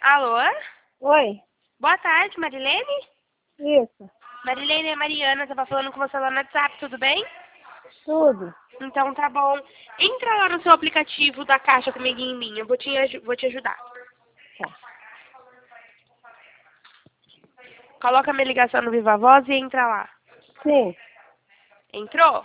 Alô? Oi, Boa tarde, Marilene? isso, Marilene, é Mariana, tava falando com você lá no WhatsApp, tudo bem? tudo. Então tá bom. Entra lá no seu aplicativo da Caixa Comigo em Linha, eu vou te ajudar. Tá. Coloca minha ligação no Viva Voz e entra lá. Sim, Entrou?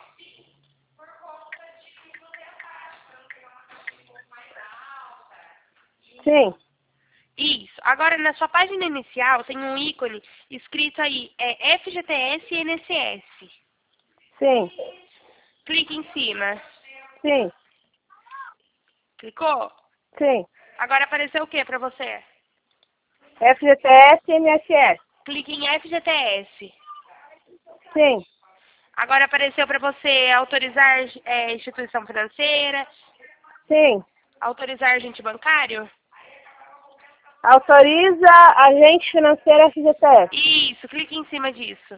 sim, Isso. Agora, na sua página inicial, tem um ícone escrito aí, FGTS e INSS. sim, Clique em cima. sim, Clicou? sim. Agora apareceu o que pra você? FGTS e INSS. Clique em FGTS. Sim, Agora apareceu para você autorizar instituição financeira, sim. autorizar agente bancário? Autoriza agente financeiro FGTS. Isso, clique em cima disso.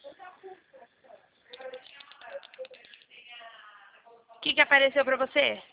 O que apareceu para você?